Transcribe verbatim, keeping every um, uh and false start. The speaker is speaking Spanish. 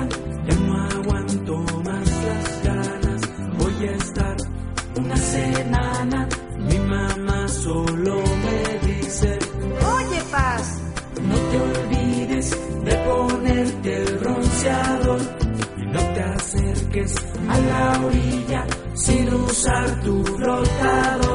Oigan, ya no aguanto más las ganas. Voy a estar una semana. Mi mamá solo me dice: Oye, Paz, no te olvides de ponerte el bronceador y no te acerques a la orilla sin usar tu flotador.